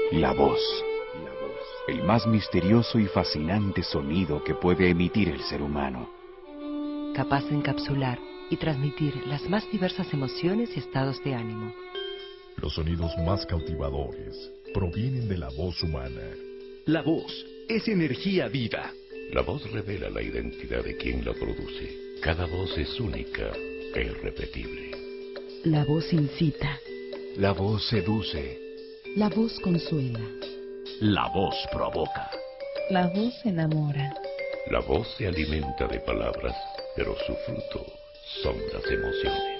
La voz. El más misterioso y fascinante sonido que puede emitir el ser humano. Capaz de encapsular y transmitir las más diversas emociones y estados de ánimo. Los sonidos más cautivadores provienen de la voz humana. La voz es energía viva. La voz revela la identidad de quien la produce. Cada voz es única e irrepetible. La voz incita. La voz seduce. La voz consuela. La voz provoca. La voz enamora. La voz se alimenta de palabras, pero su fruto son las emociones.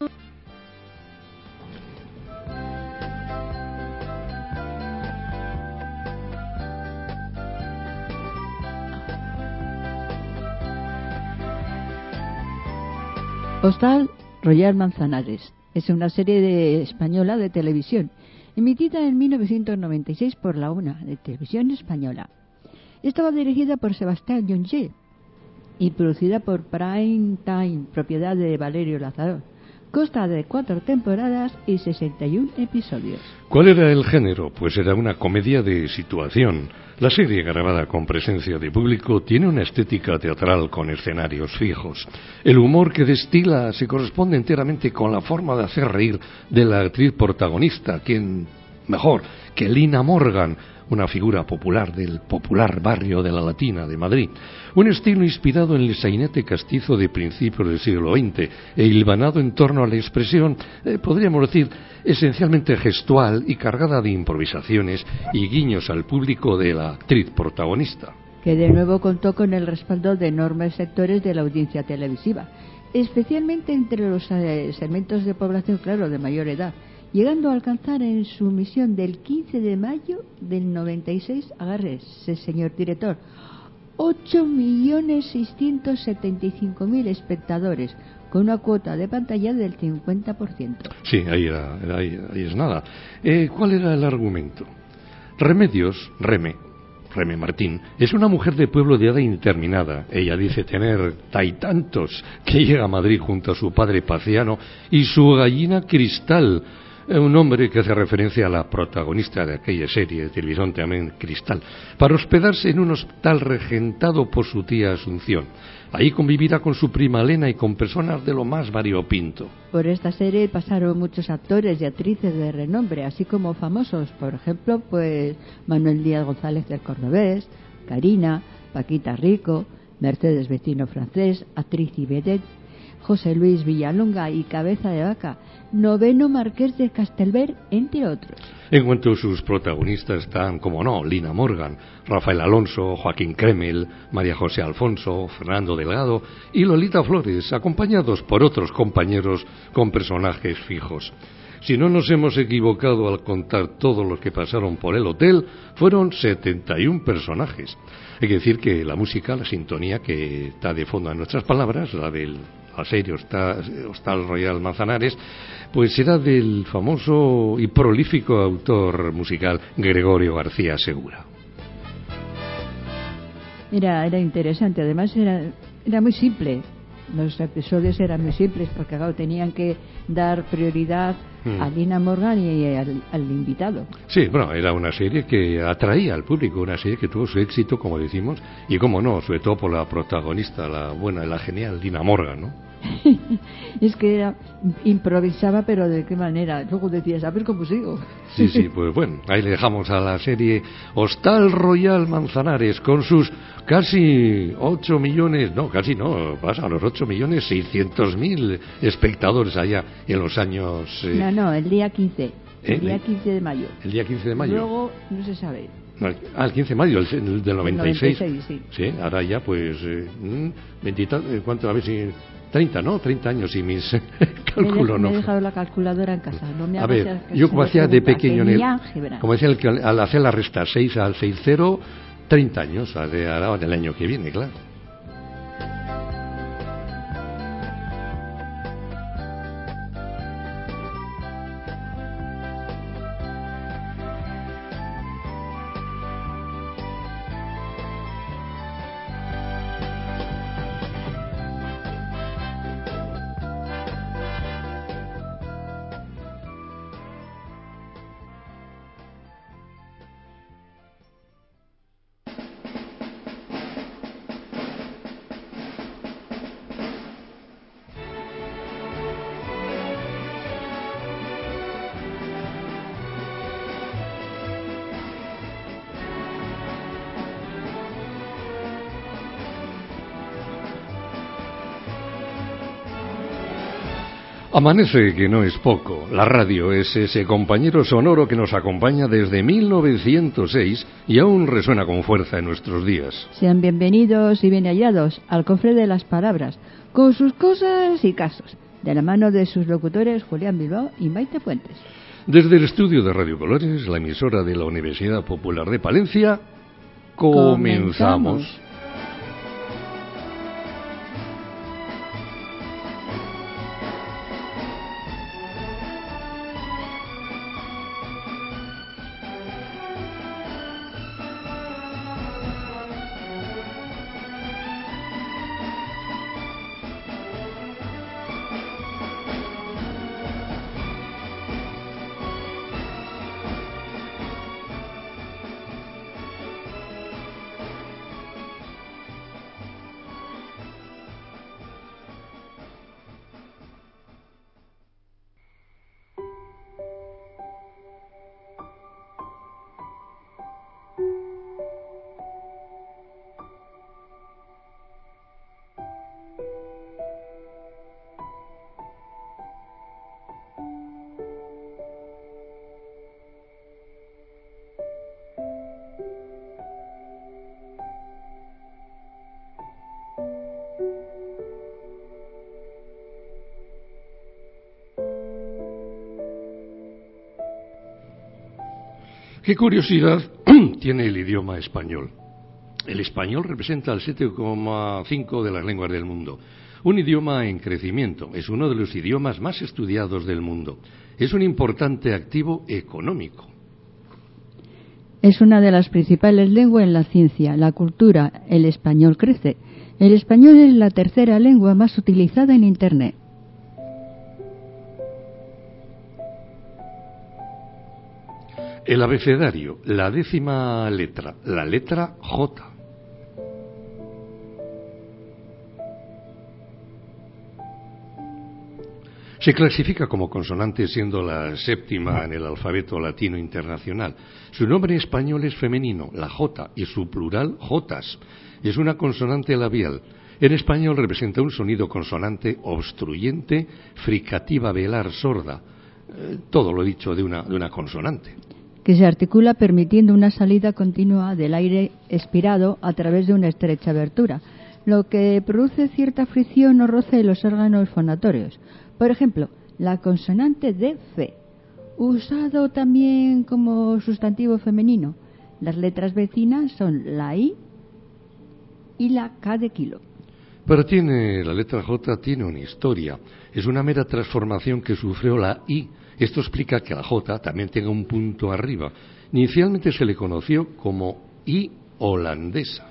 Hostal Royal Manzanares es una serie española de televisión, emitida en 1996 por la UNA de Televisión Española. Estaba dirigida por Sebastián Junger y producida por Prime Time, propiedad de Valerio Lázaro. Consta de 4 temporadas y 61 episodios. ¿Cuál era el género? Pues era una comedia de situación. La serie, grabada con presencia de público, tiene una estética teatral con escenarios fijos. El humor que destila se corresponde enteramente con la forma de hacer reír de la actriz protagonista, quien mejor que Lina Morgan, una figura popular del popular barrio de la Latina de Madrid. Un estilo inspirado en el sainete castizo de principios del siglo XX e hilvanado en torno a la expresión, podríamos decir, esencialmente gestual y cargada de improvisaciones y guiños al público de la actriz protagonista. Que de nuevo contó con el respaldo de enormes sectores de la audiencia televisiva, especialmente entre los segmentos de población, claro, de mayor edad, llegando a alcanzar en su emisión del 15 de mayo del 96, agárrese, señor director, 8.675.000 espectadores, con una cuota de pantalla del 50%. Sí, ahí es nada. ¿Cuál era el argumento? Remedios, Reme Martín, es una mujer de pueblo de edad indeterminada. Ella dice tener tantos que llega a Madrid junto a su padre Paciano y su gallina Cristal, un hombre que hace referencia a la protagonista de aquella serie de televisión también, Cristal, para hospedarse en un hospital regentado por su tía Asunción. Ahí convivirá con su prima Elena y con personas de lo más variopinto. Por esta serie pasaron muchos actores y actrices de renombre, así como famosos, por ejemplo, pues Manuel Díaz González del Cordobés, Karina, Paquita Rico, Mercedes Vecino Francés, actriz y vedette, José Luis Villalonga y Cabeza de Vaca, noveno Marqués de Castelver, entre otros. En cuanto a sus protagonistas están, como no, Lina Morgan, Rafael Alonso, Joaquín Cremel, María José Alfonso, Fernando Delgado y Lolita Flores, acompañados por otros compañeros con personajes fijos. Si no nos hemos equivocado al contar todos los que pasaron por el hotel, fueron 71 personajes. Hay que decir que la música, la sintonía que está de fondo en nuestras palabras, la del la serie Hostal Royal Manzanares, pues era del famoso y prolífico autor musical Gregorio García Segura. Era interesante, además era muy simple. Los episodios eran muy simples porque claro, tenían que dar prioridad a Lina Morgan y al invitado. Sí, bueno, era una serie que atraía al público, una serie que tuvo su éxito, como decimos, y como no, sobre todo por la protagonista, la buena, la genial Lina Morgan, ¿no? Es que improvisaba, pero de qué manera. Luego decías, a ver cómo sigo. Sí, pues bueno, ahí le dejamos a la serie Hostal Royal Manzanares con sus casi 8 millones, no, casi no, pasa a los 8.600.000 espectadores allá en los años... No, el día 15. El día 15 de mayo. El día 15 de mayo. Luego no se sabe. El 15 de mayo, el del 96. 96, sí. Sí, ahora ya pues... ¿cuánto? A ver si... 30, ¿no? 30 años y mis cálculos, ¿no? Me he dejado la calculadora en casa. No me a ver, yo como hacía de pequeño, como decía al hacer la resta 6 al 6-0, 30 años, ahora del año que viene, claro. Amanece, que no es poco. La radio es ese compañero sonoro que nos acompaña desde 1906 y aún resuena con fuerza en nuestros días. Sean bienvenidos y bien hallados al cofre de las palabras, con sus cosas y casos, de la mano de sus locutores Julián Bilbao y Maite Fuentes. Desde el estudio de Radio Colores, la emisora de la Universidad Popular de Palencia, comenzamos. ¿Qué curiosidad tiene el idioma español? El español representa el 7,5% de las lenguas del mundo. Un idioma en crecimiento, es uno de los idiomas más estudiados del mundo. Es un importante activo económico. Es una de las principales lenguas en la ciencia, la cultura. El español crece. El español es la tercera lengua más utilizada en Internet. El abecedario, la 10ª letra, la letra J. Se clasifica como consonante siendo la 7ª en el alfabeto latino internacional. Su nombre español es femenino, la J, y su plural jotas. Es una consonante labial. En español representa un sonido consonante obstruyente, fricativa velar sorda. Todo lo dicho de una consonante. Que se articula permitiendo una salida continua del aire expirado a través de una estrecha abertura, lo que produce cierta fricción o roce en los órganos fonatorios. Por ejemplo, la consonante de fe, usado también como sustantivo femenino. Las letras vecinas son la I y la K de kilo. Pero la letra J tiene una historia. Es una mera transformación que sufrió la I. Esto explica que la J también tenga un punto arriba. Inicialmente se le conoció como I holandesa.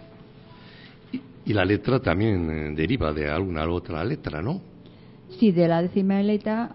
Y la letra también deriva de alguna otra letra, ¿no? Sí, de la 10ª letra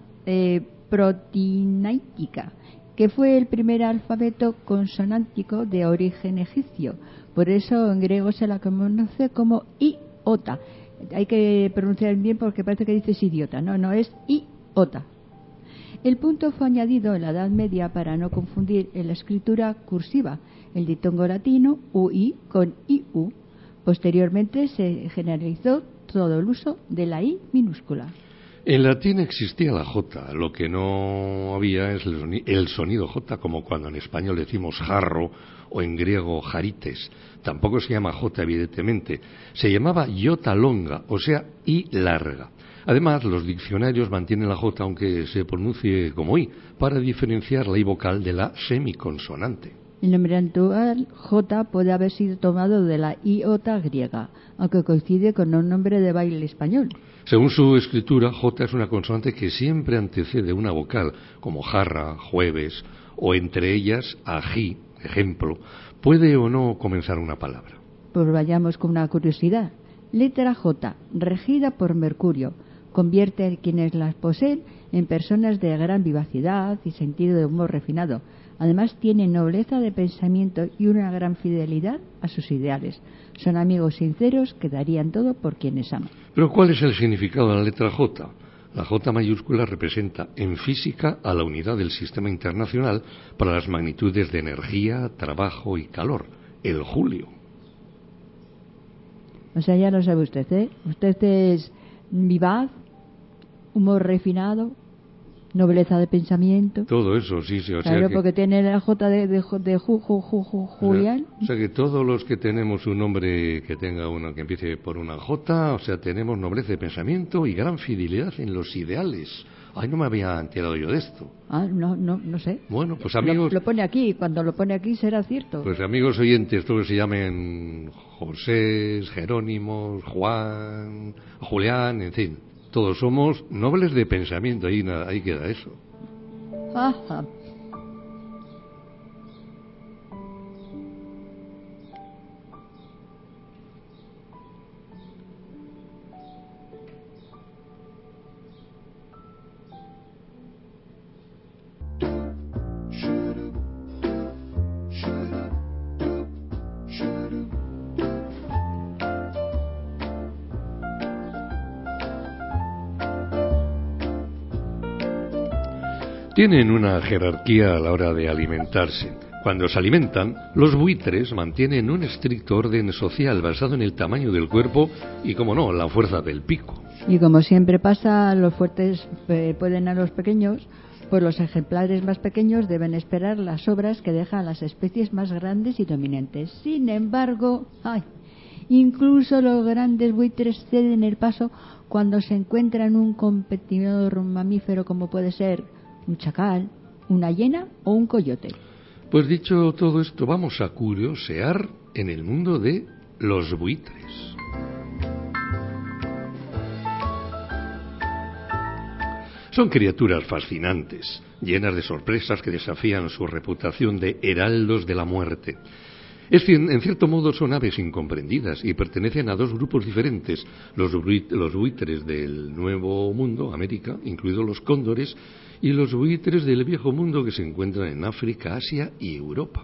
protinaica, que fue el primer alfabeto consonántico de origen egipcio. Por eso en griego se la conoce como iota. Hay que pronunciar bien porque parece que dices idiota. No, es iota. El punto fue añadido en la Edad Media para no confundir en la escritura cursiva, el diptongo latino UI con IU. Posteriormente se generalizó todo el uso de la I minúscula. En latín existía la J, lo que no había es el sonido J, como cuando en español decimos jarro o en griego jarites. Tampoco se llama J, evidentemente. Se llamaba iota longa, o sea, I larga. Además, los diccionarios mantienen la J aunque se pronuncie como I, para diferenciar la I vocal de la semiconsonante. El nombre actual J puede haber sido tomado de la iota griega, aunque coincide con un nombre de baile español. Según su escritura, J es una consonante que siempre antecede una vocal, como jarra, jueves, o entre ellas ají, ejemplo. ¿Puede o no comenzar una palabra? Pues vayamos con una curiosidad. Letra J, regida por Mercurio, convierte a quienes las poseen en personas de gran vivacidad y sentido de humor refinado. Además, tienen nobleza de pensamiento y una gran fidelidad a sus ideales. Son amigos sinceros que darían todo por quienes aman. Pero ¿cuál es el significado de la letra J? La J mayúscula representa en física a la unidad del sistema internacional para las magnitudes de energía, trabajo y calor, el julio. O sea, ya lo sabe usted, ¿eh? Usted es vivaz, humor refinado, nobleza de pensamiento. Todo eso, sí, sí. O Claro, sea que, porque tiene la J de Julián. o sea que todos los que tenemos un nombre que tenga uno que empiece por una J, o sea, tenemos nobleza de pensamiento y gran fidelidad en los ideales. Ay, no me había enterado yo de esto. No sé. Bueno, pues amigos... Lo pone aquí, cuando lo pone aquí será cierto. Pues amigos oyentes, todos se llamen José, Jerónimos, Juan, Julián, en fin. Todos somos nobles de pensamiento, ahí queda eso. Ajá. Tienen una jerarquía a la hora de alimentarse. Cuando se alimentan, los buitres mantienen un estricto orden social basado en el tamaño del cuerpo y, como no, la fuerza del pico. Y como siempre pasa, los fuertes pueden a los pequeños, pues los ejemplares más pequeños deben esperar las sobras que dejan las especies más grandes y dominantes. Sin embargo, incluso los grandes buitres ceden el paso cuando se encuentran un competidor mamífero como puede ser un chacal, una hiena o un coyote. Pues dicho todo esto, vamos a curiosear en el mundo de los buitres. Son criaturas fascinantes, llenas de sorpresas que desafían su reputación de heraldos de la muerte. En cierto modo son aves incomprendidas y pertenecen a dos grupos diferentes, los buitres del Nuevo Mundo, América, incluidos los cóndores, y los buitres del Viejo Mundo que se encuentran en África, Asia y Europa.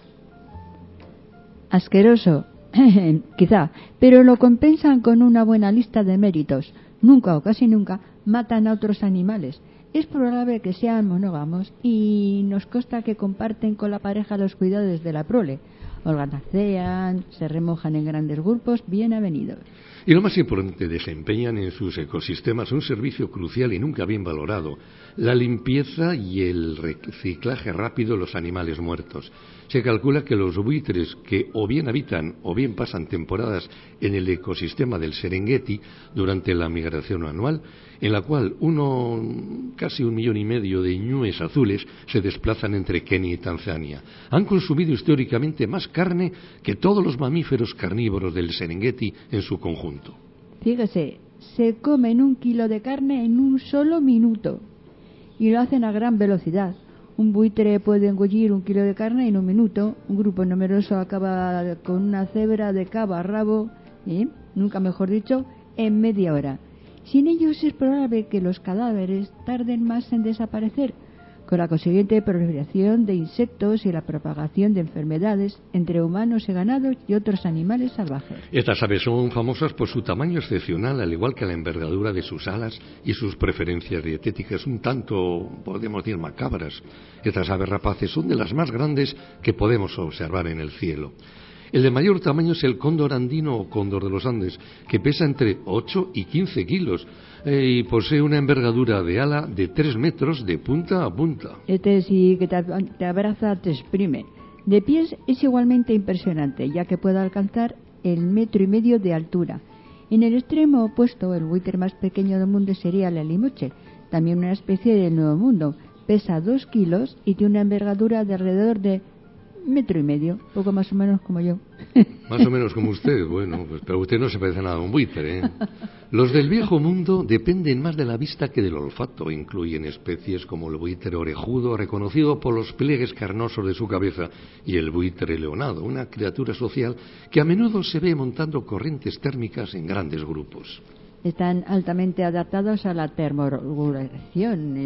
Asqueroso, quizá, pero lo compensan con una buena lista de méritos. Nunca o casi nunca matan a otros animales. Es probable que sean monógamos y nos consta que comparten con la pareja los cuidados de la prole. Organizan, se remojan en grandes grupos bien avenidos. Y lo más importante, desempeñan en sus ecosistemas un servicio crucial y nunca bien valorado: la limpieza y el reciclaje rápido de los animales muertos. Se calcula que los buitres que o bien habitan o bien pasan temporadas en el ecosistema del Serengeti durante la migración anual, en la cual casi 1,5 millones de ñúes azules se desplazan entre Kenia y Tanzania, han consumido históricamente más carne que todos los mamíferos carnívoros del Serengeti en su conjunto. Fíjese, se comen 1 kilo de carne en un solo minuto y lo hacen a gran velocidad. Un buitre puede engullir 1 kilo de carne en 1 minuto. Un grupo numeroso acaba con una cebra de cabo a rabo, nunca mejor dicho, en media hora. Sin ellos es probable que los cadáveres tarden más en desaparecer, con la consiguiente proliferación de insectos y la propagación de enfermedades entre humanos y ganados y otros animales salvajes. Estas aves son famosas por su tamaño excepcional, al igual que la envergadura de sus alas y sus preferencias dietéticas un tanto, podemos decir, macabras. Estas aves rapaces son de las más grandes que podemos observar en el cielo. El de mayor tamaño es el cóndor andino o cóndor de los Andes, que pesa entre 8 y 15 kilos y posee una envergadura de ala de 3 metros de punta a punta. Este sí que te abraza, te exprime. De pies es igualmente impresionante, ya que puede alcanzar el 1,5 metros de altura. En el extremo opuesto, el buitre más pequeño del mundo sería la limoche, también una especie del Nuevo Mundo. Pesa 2 kilos y tiene una envergadura de alrededor de 1,5 metros, poco más o menos como yo. Más o menos como usted, bueno, pues, pero usted no se parece nada a un buitre, ¿eh? Los del Viejo Mundo dependen más de la vista que del olfato. Incluyen especies como el buitre orejudo, reconocido por los pliegues carnosos de su cabeza, y el buitre leonado, una criatura social que a menudo se ve montando corrientes térmicas en grandes grupos. Están altamente adaptados a la termorregulación,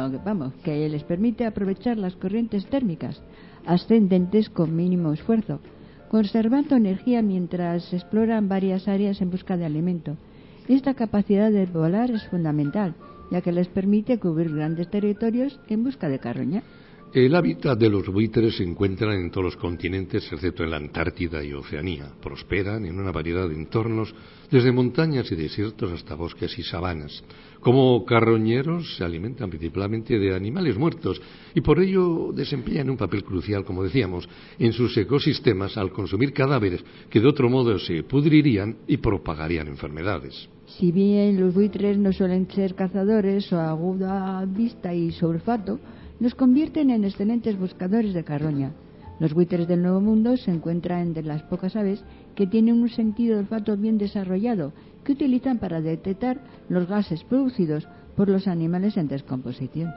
que les permite aprovechar las corrientes térmicas ascendentes con mínimo esfuerzo, conservando energía mientras exploran varias áreas en busca de alimento. Esta capacidad de volar es fundamental, ya que les permite cubrir grandes territorios en busca de carroña. El hábitat de los buitres se encuentra en todos los continentes excepto en la Antártida y Oceanía. Prosperan en una variedad de entornos, desde montañas y desiertos hasta bosques y sabanas. Como carroñeros se alimentan principalmente de animales muertos y por ello desempeñan un papel crucial, como decíamos, en sus ecosistemas al consumir cadáveres que de otro modo se pudrirían y propagarían enfermedades. Si bien los buitres no suelen ser cazadores o aguda vista y su olfato, los convierten en excelentes buscadores de carroña. Los buitres del Nuevo Mundo se encuentran entre las pocas aves que tienen un sentido de olfato bien desarrollado, que utilizan para detectar los gases producidos por los animales en descomposición.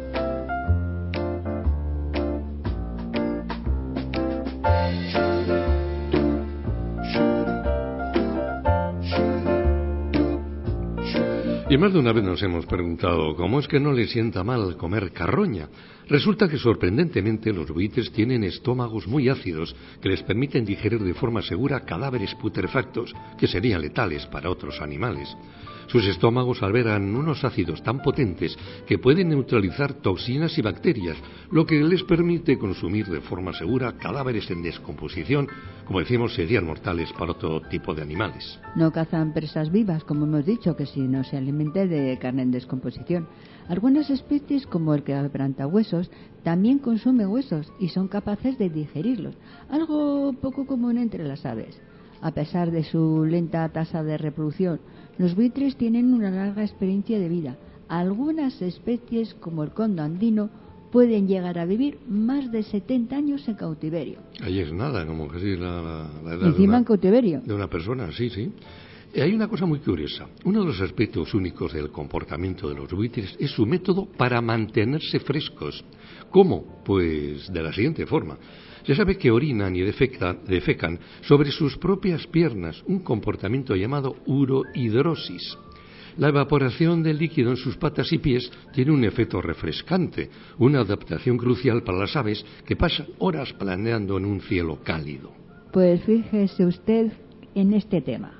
Y más de una vez nos hemos preguntado cómo es que no le sienta mal comer carroña. Resulta que sorprendentemente los buitres tienen estómagos muy ácidos que les permiten digerir de forma segura cadáveres putrefactos que serían letales para otros animales. Sus estómagos albergan unos ácidos tan potentes que pueden neutralizar toxinas y bacterias, lo que les permite consumir de forma segura cadáveres en descomposición, como decimos, serían mortales para otro tipo de animales. No cazan presas vivas, como hemos dicho, que si no se alimente de carne en descomposición. Algunas especies, como el quebrantahuesos, también consumen huesos y son capaces de digerirlos, algo poco común entre las aves. A pesar de su lenta tasa de reproducción, los buitres tienen una larga experiencia de vida. Algunas especies, como el condo andino, pueden llegar a vivir más de 70 años en cautiverio. Ahí es nada, como casi la edad Encima en cautiverio. De una persona, sí, sí. Hay una cosa muy curiosa. Uno de los aspectos únicos del comportamiento de los buitres es su método para mantenerse frescos. ¿Cómo? Pues de la siguiente forma. Se sabe que orinan y defecan sobre sus propias piernas, un comportamiento llamado urohidrosis. La evaporación del líquido en sus patas y pies tiene un efecto refrescante, una adaptación crucial para las aves que pasan horas planeando en un cielo cálido. Pues fíjese usted en este tema.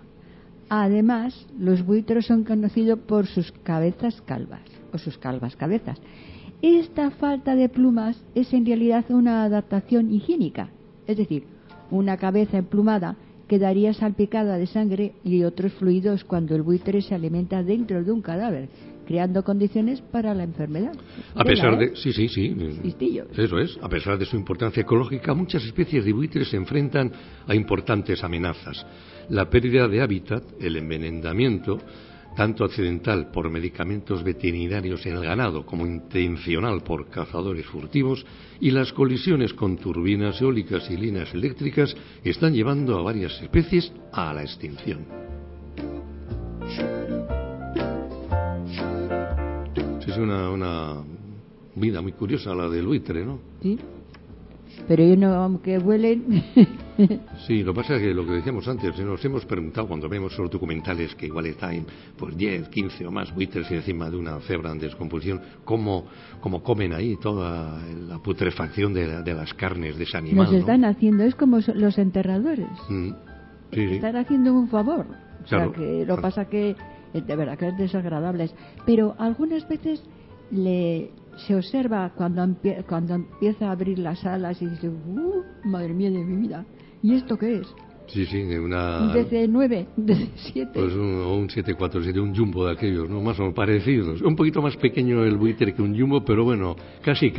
Además, los buitres son conocidos por sus cabezas calvas, o sus calvas cabezas. Esta falta de plumas es en realidad una adaptación higiénica, es decir, una cabeza emplumada quedaría salpicada de sangre y otros fluidos cuando el buitre se alimenta dentro de un cadáver, creando condiciones para la enfermedad. A pesar de... Sí. Listillos. Eso es. A pesar de su importancia ecológica, muchas especies de buitres se enfrentan a importantes amenazas. La pérdida de hábitat, el envenenamiento, tanto accidental por medicamentos veterinarios en el ganado como intencional por cazadores furtivos, y las colisiones con turbinas eólicas y líneas eléctricas están llevando a varias especies a la extinción. Es una vida muy curiosa la del buitre, ¿no? Sí, pero ellos no, aunque huelen... Sí, lo que pasa es que lo que decíamos antes, nos hemos preguntado cuando vemos los documentales que igual están pues 10, 15 o más buitres encima de una cebra en descomposición, cómo comen ahí toda la putrefacción de las carnes de ese animal. Nos están haciendo, es como los enterradores. Sí. Están haciendo un favor. Claro. O sea, que lo pasa que de verdad que es desagradable. Pero algunas veces se observa cuando empieza a abrir las alas y dice, madre mía de mi vida, ¿y esto qué es? Sí, de una... Un DC-9, un DC-7. Pues un 747, un jumbo de aquellos, ¿no? Más o menos parecidos. Un poquito más pequeño el buitre que un jumbo, pero bueno, casi.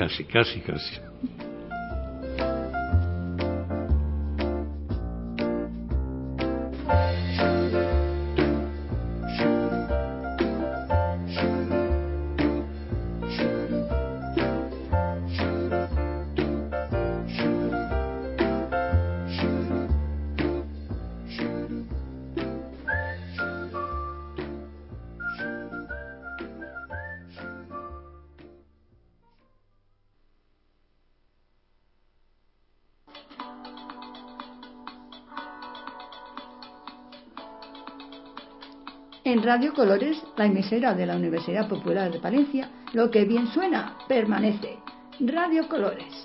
En Radio Colores, la emisora de la Universidad Popular de Palencia, lo que bien suena, permanece. Radio Colores.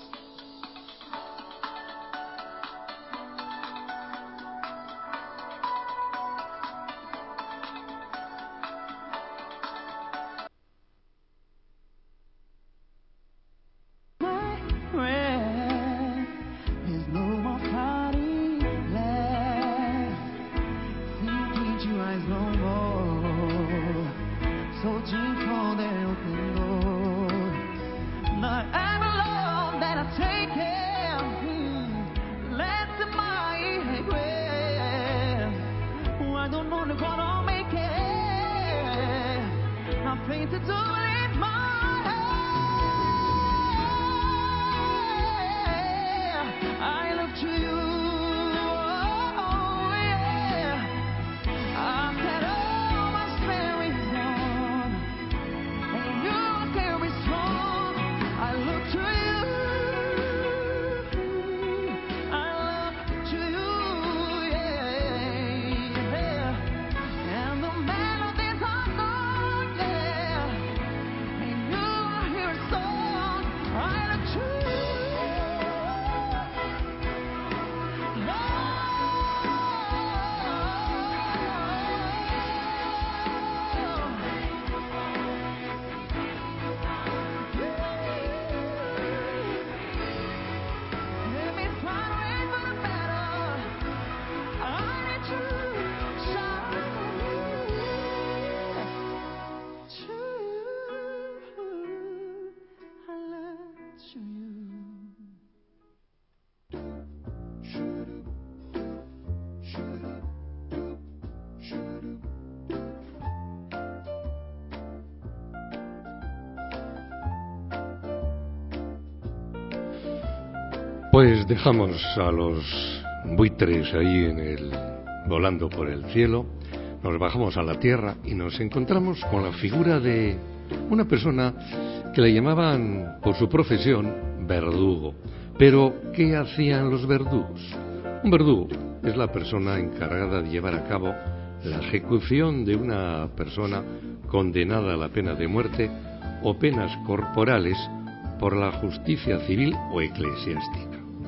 Pues dejamos a los buitres ahí volando por el cielo, nos bajamos a la tierra y nos encontramos con la figura de una persona que le llamaban por su profesión verdugo. Pero, ¿qué hacían los verdugos? Un verdugo es la persona encargada de llevar a cabo la ejecución de una persona condenada a la pena de muerte o penas corporales por la justicia civil o eclesiástica.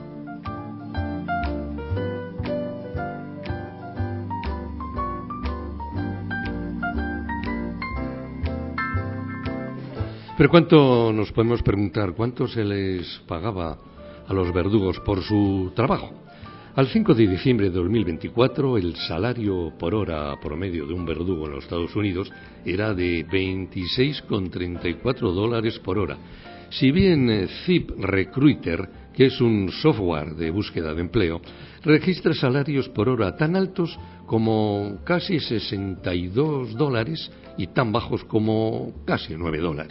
Pero ¿cuánto nos podemos preguntar? ¿Cuánto se les pagaba a los verdugos por su trabajo? Al 5 de diciembre de 2024, el salario por hora promedio de un verdugo en los Estados Unidos era de $26,34 por hora. Si bien ZipRecruiter, que es un software de búsqueda de empleo, registra salarios por hora tan altos como casi $62 y tan bajos como casi $9.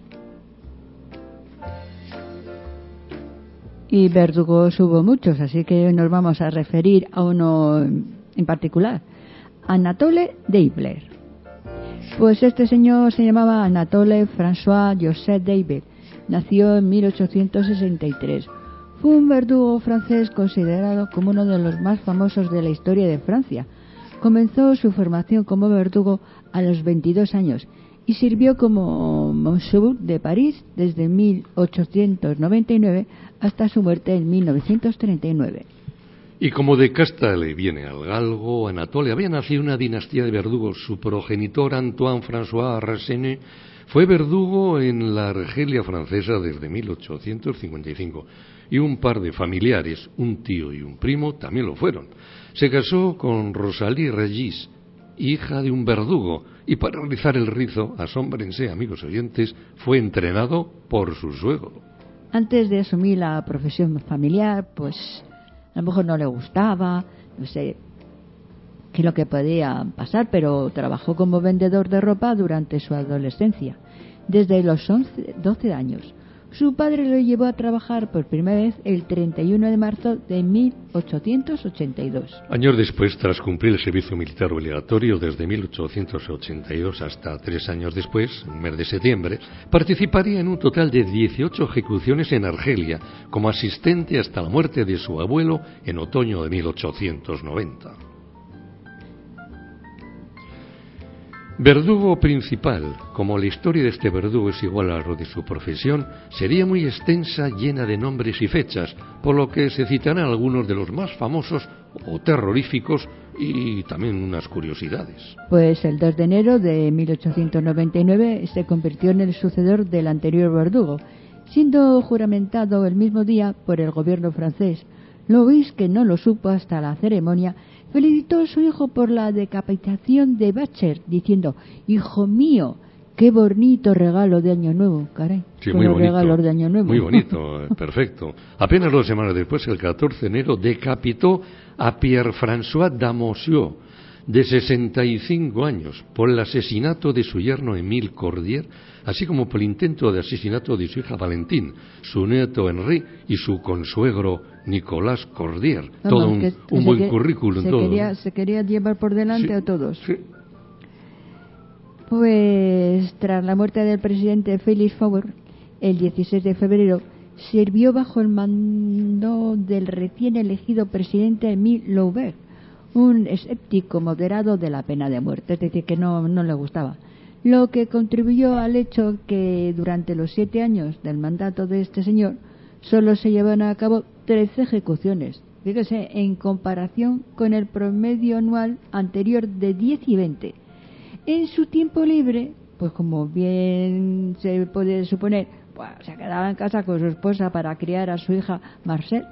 Y verdugos hubo muchos, así que nos vamos a referir a uno en particular, Anatole Deibler. Pues este señor se llamaba Anatole François Joseph Deibler, nació en 1863. Fue un verdugo francés considerado como uno de los más famosos de la historia de Francia. Comenzó su formación como verdugo a los 22 años y sirvió como monsieur de París desde 1899 hasta su muerte en 1939. Y como de casta le viene al galgo, Anatole había nacido una dinastía de verdugos. Su progenitor Antoine François Racine fue verdugo en la Argelia francesa desde 1855 y un par de familiares, un tío y un primo, también lo fueron. Se casó con Rosalie Regis, hija de un verdugo, y para realizar el rizo, asómbrense, amigos oyentes, fue entrenado por su suegro. Antes de asumir la profesión familiar, pues a lo mejor no le gustaba, no sé qué es lo que podía pasar, pero trabajó como vendedor de ropa durante su adolescencia, desde los 12 años. Su padre lo llevó a trabajar por primera vez el 31 de marzo de 1882. Años después, tras cumplir el servicio militar obligatorio desde 1882 hasta 3 años después, en el mes de septiembre, participaría en un total de 18 ejecuciones en Argelia, como asistente hasta la muerte de su abuelo en otoño de 1890. Verdugo principal. Como la historia de este verdugo es igual a lo de su profesión, sería muy extensa, llena de nombres y fechas, por lo que se citarán algunos de los más famosos o terroríficos y también unas curiosidades. Pues el 2 de enero de 1899 se convirtió en el sucesor del anterior verdugo, siendo juramentado el mismo día por el gobierno francés. Louis, que no lo supo hasta la ceremonia, felicitó a su hijo por la decapitación de Bacher, diciendo: «Hijo mío, qué bonito regalo de Año Nuevo». Caray, sí, muy bonito, regalos de Año Nuevo. Muy bonito, perfecto. Apenas 2 semanas después, el 14 de enero, decapitó a Pierre-François Damoiseau, de 65 años, por el asesinato de su yerno Émile Cordier, así como por el intento de asesinato de su hija Valentine, su nieto Henri y su consuegro Nicolas Cordier. Todo un buen currículum. Se quería llevar por delante a todos. Sí. Pues tras la muerte del presidente Félix Faure, el 16 de febrero, sirvió bajo el mando del recién elegido presidente Émile Loubet, un escéptico moderado de la pena de muerte, es decir, que no le gustaba, lo que contribuyó al hecho que durante los 7 años del mandato de este señor solo se llevaron a cabo 13 ejecuciones, fíjese, en comparación con el promedio anual anterior de 10 y 20. En su tiempo libre, pues como bien se puede suponer, pues se quedaba en casa con su esposa para criar a su hija Marcel.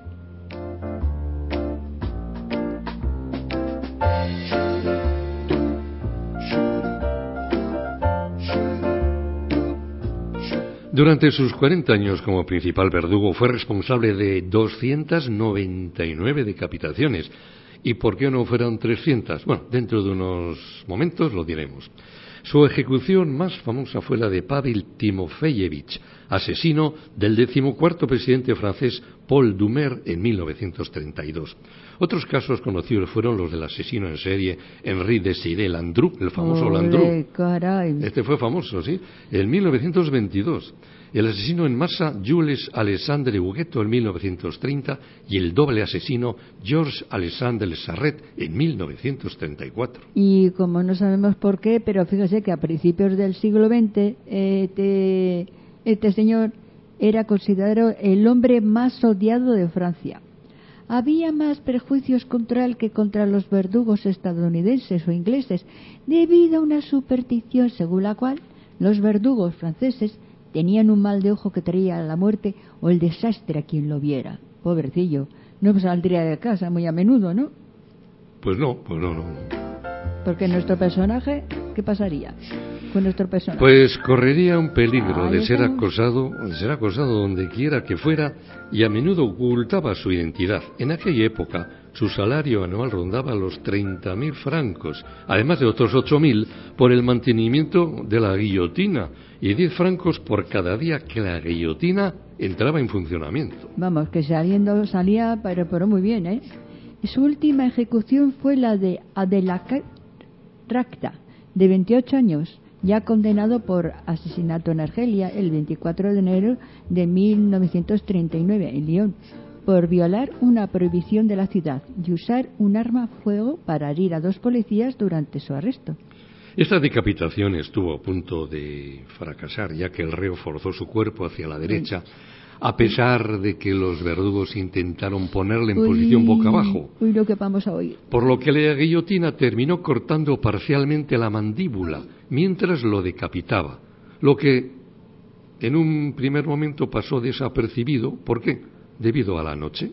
Durante sus 40 años como principal verdugo fue responsable de 299 decapitaciones. ¿Y por qué no fueron 300? Bueno, dentro de unos momentos lo diremos. Su ejecución más famosa fue la de Pavel Timofeyevich, asesino del 14º presidente francés Paul Doumer en 1932. Otros casos conocidos fueron los del asesino en serie Henri Désiré Landru, el famoso Landru. Caray. Este fue famoso, ¿sí? En 1922. El asesino en masa Jules Alexandre Huguetto en 1930 y el doble asesino Georges Alexandre Sarret en 1934. Y como no sabemos por qué, pero fíjese que a principios del siglo XX este señor era considerado el hombre más odiado de Francia. Había más prejuicios contra él que contra los verdugos estadounidenses o ingleses, debido a una superstición según la cual los verdugos franceses tenían un mal de ojo que traía la muerte o el desastre a quien lo viera. Pobrecillo, no saldría de casa muy a menudo, ¿no? Pues no. Porque nuestro personaje, ¿qué pasaría con nuestro personaje? Pues correría un peligro de ser acosado donde quiera que fuera, y a menudo ocultaba su identidad. En aquella época, su salario anual rondaba los 30.000 francos, además de otros 8.000 por el mantenimiento de la guillotina, y 10 francos por cada día que la guillotina entraba en funcionamiento. Vamos, que salía, pero muy bien, ¿eh? Su última ejecución fue la de Adelaide Racta, de 28 años, ya condenado por asesinato en Argelia el 24 de enero de 1939 en Lyon, por violar una prohibición de la ciudad y usar un arma a fuego para herir a 2 policías durante su arresto. Esta decapitación estuvo a punto de fracasar, ya que el reo forzó su cuerpo hacia la derecha, a pesar de que los verdugos intentaron ponerle en posición boca abajo. Uy, lo que vamos a oír. Por lo que la guillotina terminó cortando parcialmente la mandíbula, mientras lo decapitaba, lo que en un primer momento pasó desapercibido. ¿Por qué? Debido a la noche.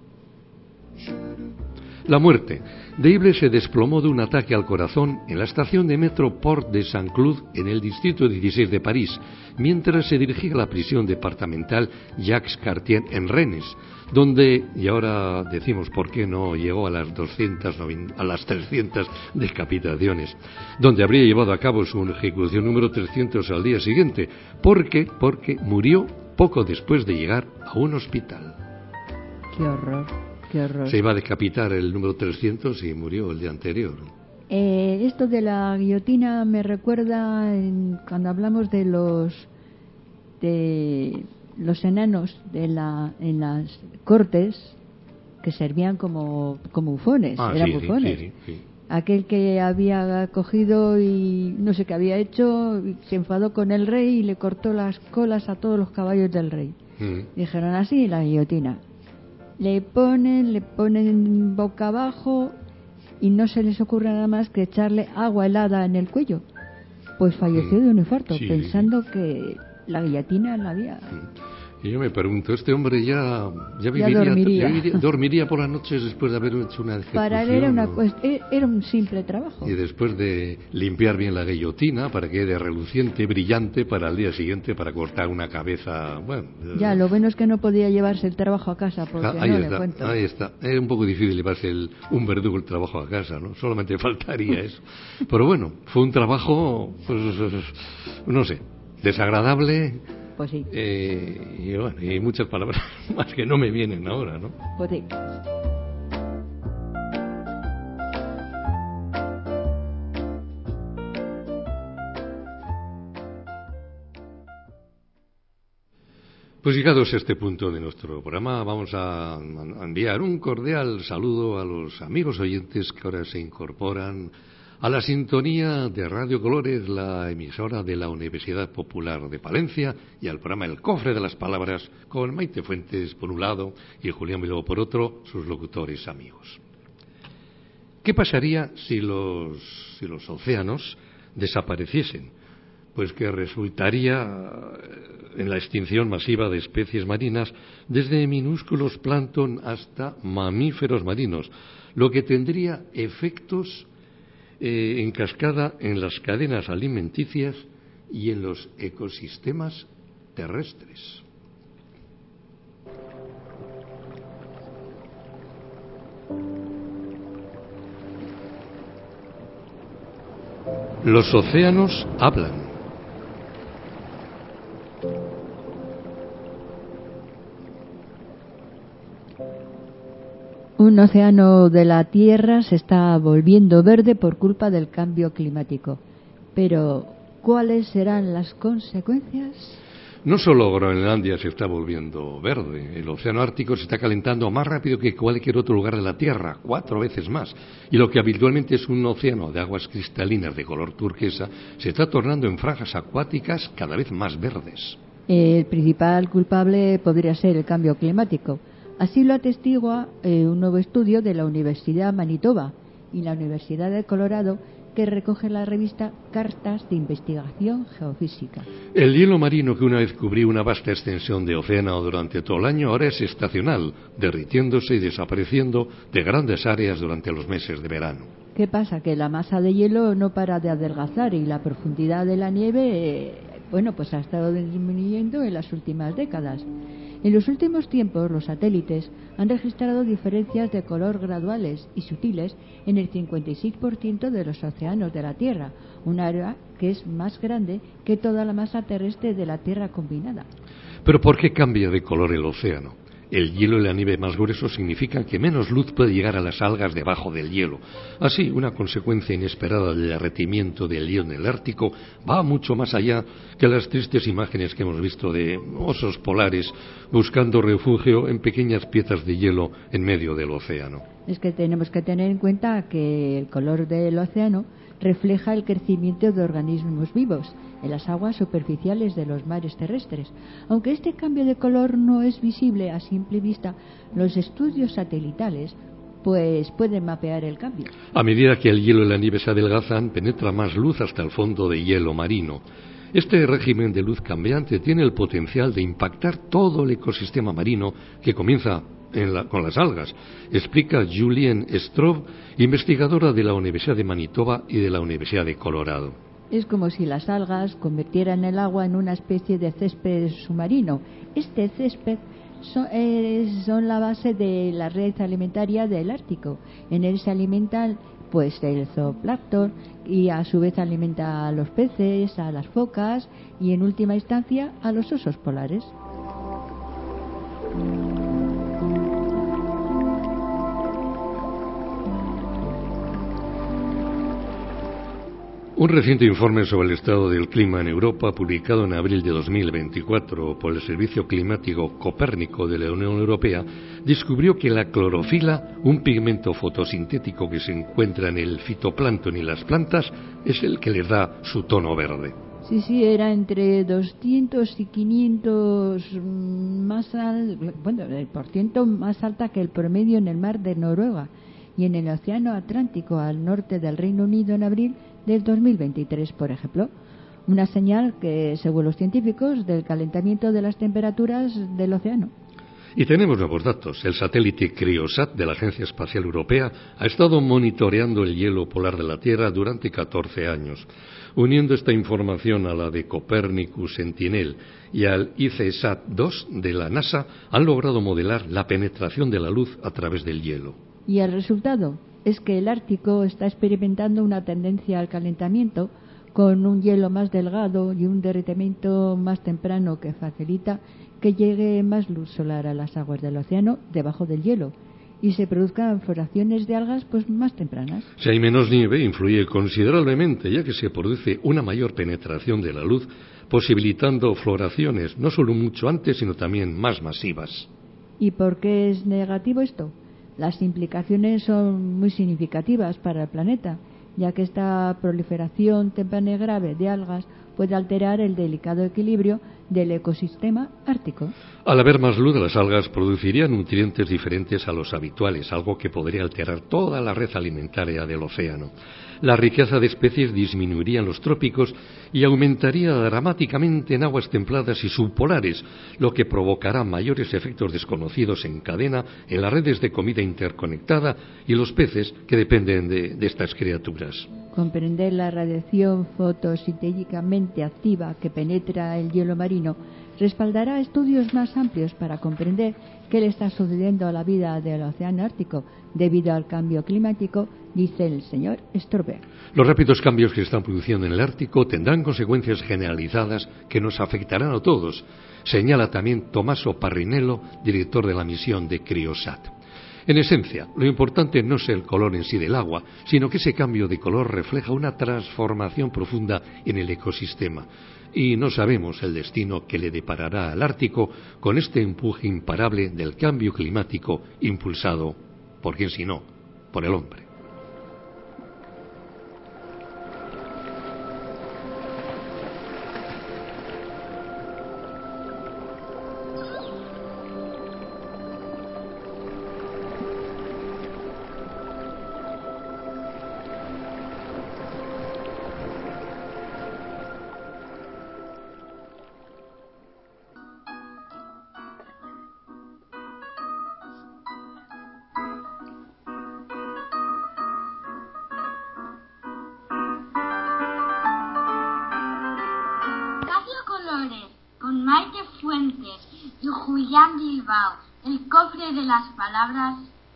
La muerte de Ible se desplomó de un ataque al corazón en la estación de metro Port de Saint-Cloud, en el distrito 16 de París, mientras se dirigía a la prisión departamental Jacques Cartier en Rennes, donde, y ahora decimos por qué no llegó a las 300 decapitaciones, donde habría llevado a cabo su ejecución número 300 al día siguiente, porque murió poco después de llegar a un hospital. ¡Qué horror! ¡Qué horror! Se iba a decapitar el número 300 y murió el día anterior. Esto de la guillotina me recuerda cuando hablamos de los enanos en las cortes, que servían como bufones, eran bufones. Sí. Aquel que había cogido y no sé qué había hecho, se enfadó con el rey y le cortó las colas a todos los caballos del rey. Dijeron así, la guillotina. Le ponen boca abajo y no se les ocurre nada más que echarle agua helada en el cuello. Pues falleció de un infarto, pensando que la guillotina la había... Y yo me pregunto, este hombre ya dormiría por las noches después de haber hecho una ejecución. Para él era un simple trabajo. Y después de limpiar bien la guillotina para que quede reluciente, brillante, para el día siguiente para cortar una cabeza. Bueno, ya, lo bueno es que no podía llevarse el trabajo a casa, porque ahí está. Es un poco difícil llevarse un verdugo el trabajo a casa, ¿no? Solamente faltaría eso. Pero bueno, fue un trabajo, pues, no sé, desagradable. Pues sí. Y bueno, y muchas palabras más que no me vienen ahora, ¿no? Pues sí. Pues llegados a este punto de nuestro programa, vamos a enviar un cordial saludo a los amigos oyentes que ahora se incorporan a la sintonía de Radio Colores, la emisora de la Universidad Popular de Palencia, y al programa El Cofre de las Palabras, con Maite Fuentes por un lado y Julián Bilbao por otro, sus locutores amigos. ¿Qué pasaría si los océanos desapareciesen? Pues que resultaría en la extinción masiva de especies marinas, desde minúsculos plancton hasta mamíferos marinos, lo que tendría efectos en cascada en las cadenas alimenticias y en los ecosistemas terrestres. Los océanos hablan. Un océano de la Tierra se está volviendo verde por culpa del cambio climático. Pero, ¿cuáles serán las consecuencias? No solo Groenlandia se está volviendo verde, el océano Ártico se está calentando más rápido que cualquier otro lugar de la Tierra, 4 veces más. Y lo que habitualmente es un océano de aguas cristalinas de color turquesa se está tornando en franjas acuáticas cada vez más verdes. El principal culpable podría ser el cambio climático. Así lo atestigua un nuevo estudio de la Universidad Manitoba y la Universidad de Colorado, que recoge la revista Cartas de Investigación Geofísica. El hielo marino, que una vez cubrió una vasta extensión de océano durante todo el año, ahora es estacional, derritiéndose y desapareciendo de grandes áreas durante los meses de verano. ¿Qué pasa? Que la masa de hielo no para de adelgazar y la profundidad de la nieve, pues ha estado disminuyendo en las últimas décadas. En los últimos tiempos, los satélites han registrado diferencias de color graduales y sutiles en el 56% de los océanos de la Tierra, un área que es más grande que toda la masa terrestre de la Tierra combinada. ¿Pero por qué cambia de color el océano? El hielo y la nieve más gruesos significan que menos luz puede llegar a las algas debajo del hielo. Así, una consecuencia inesperada del derretimiento del hielo en el Ártico va mucho más allá que las tristes imágenes que hemos visto de osos polares buscando refugio en pequeñas piezas de hielo en medio del océano. Es que tenemos que tener en cuenta que el color del océano refleja el crecimiento de organismos vivos en las aguas superficiales de los mares terrestres. Aunque este cambio de color no es visible a simple vista, los estudios satelitales pueden mapear el cambio. A medida que el hielo y la nieve se adelgazan, penetra más luz hasta el fondo de hielo marino. Este régimen de luz cambiante tiene el potencial de impactar todo el ecosistema marino, que comienza con las algas, explica Julien Straub, investigadora de la Universidad de Manitoba y de la Universidad de Colorado. Es como si las algas convirtieran el agua en una especie de césped submarino. Este césped son la base de la red alimentaria del Ártico. En él se alimentan el zooplancton, y a su vez alimenta a los peces, a las focas y en última instancia a los osos polares. Un reciente informe sobre el estado del clima en Europa, publicado en abril de 2024 por el Servicio Climático Copérnico de la Unión Europea, descubrió que la clorofila, un pigmento fotosintético que se encuentra en el fitoplancton y las plantas, es el que les da su tono verde. Sí, era entre 200 y 500 por ciento más alta que el promedio en el mar de Noruega y en el Océano Atlántico al norte del Reino Unido en abril del 2023, por ejemplo. Una señal que, según los científicos, del calentamiento de las temperaturas del océano. Y tenemos nuevos datos. El satélite Cryosat de la Agencia Espacial Europea ha estado monitoreando el hielo polar de la Tierra durante 14 años. Uniendo esta información a la de Copernicus Sentinel y al ICESat-2 de la NASA, han logrado modelar la penetración de la luz a través del hielo. Y el resultado es que el Ártico está experimentando una tendencia al calentamiento, con un hielo más delgado y un derretimiento más temprano que facilita que llegue más luz solar a las aguas del océano debajo del hielo y se produzcan floraciones de algas más tempranas. Si hay menos nieve, influye considerablemente, ya que se produce una mayor penetración de la luz, posibilitando floraciones no solo mucho antes, sino también más masivas. ¿Y por qué es negativo esto? Las implicaciones son muy significativas para el planeta, ya que esta proliferación temprana y grave de algas puede alterar el delicado equilibrio del ecosistema ártico. Al haber más luz, las algas producirían nutrientes diferentes a los habituales, algo que podría alterar toda la red alimentaria del océano. La riqueza de especies disminuiría en los trópicos y aumentaría dramáticamente en aguas templadas y subpolares, lo que provocará mayores efectos desconocidos en cadena en las redes de comida interconectada y los peces que dependen de estas criaturas. Comprender la radiación fotosintéticamente activa que penetra el hielo marino respaldará estudios más amplios para comprender qué le está sucediendo a la vida del océano Ártico debido al cambio climático, dice el señor Storberg. Los rápidos cambios que se están produciendo en el Ártico tendrán consecuencias generalizadas que nos afectarán a todos, señala también Tommaso Parrinello, director de la misión de Criosat. En esencia, lo importante no es el color en sí del agua, sino que ese cambio de color refleja una transformación profunda en el ecosistema. Y no sabemos el destino que le deparará al Ártico con este empuje imparable del cambio climático impulsado, ¿por quién si no?, por el hombre. Con Maite Fuentes y Julián Bilbao, el cofre de las palabras.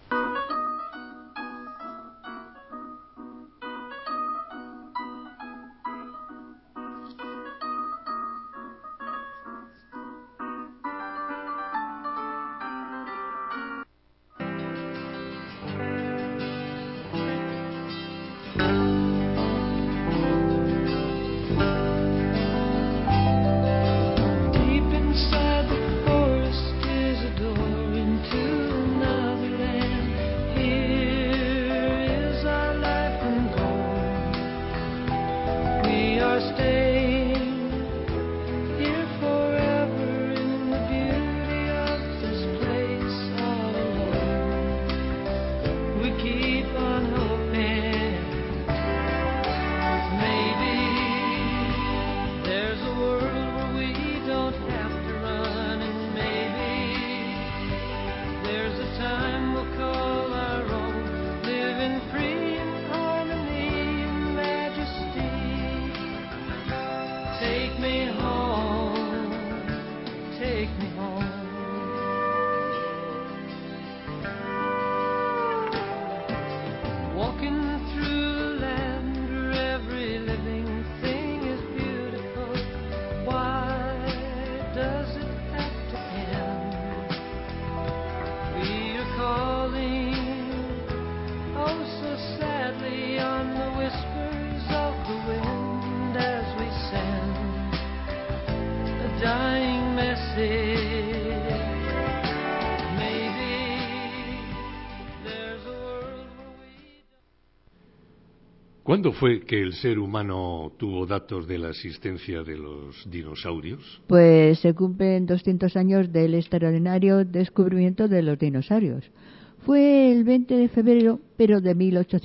¿Cuándo fue que el ser humano tuvo datos de la existencia de los dinosaurios? Pues se cumplen 200 años del extraordinario descubrimiento de los dinosaurios. Fue el 20 de febrero, pero de